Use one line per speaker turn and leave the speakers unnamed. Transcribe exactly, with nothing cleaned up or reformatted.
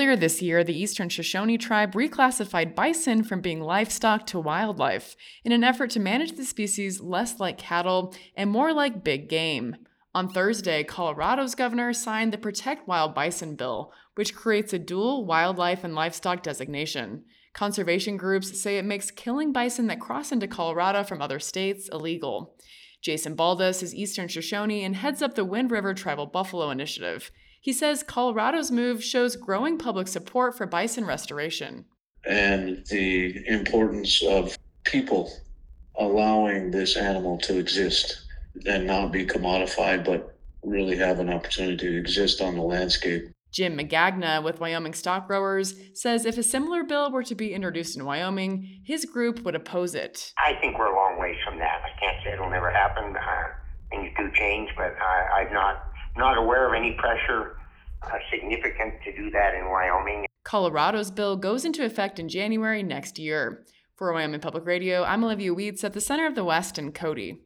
Earlier this year, the Eastern Shoshone tribe reclassified bison from being livestock to wildlife in an effort to manage the species less like cattle and more like big game. On Thursday, Colorado's governor signed the Protect Wild Bison bill, which creates a dual wildlife and livestock designation. Conservation groups say it makes killing bison that cross into Colorado from other states illegal. Jason Baldas is Eastern Shoshone and heads up the Wind River Tribal Buffalo Initiative. He says Colorado's move shows growing public support for bison restoration.
And the importance of people allowing this animal to exist and not be commodified, but really have an opportunity to exist on the landscape.
Jim Magagna with Wyoming Stock Growers says if a similar bill were to be introduced in Wyoming, his group would oppose it.
I think we're a long ways from that. I can't say it'll never happen. Uh, things do change, but I, I'm not not aware of any pressure uh, significant to do that in Wyoming.
Colorado's bill goes into effect in January next year. For Wyoming Public Radio, I'm Olivia Weeds at the Center of the West in Cody.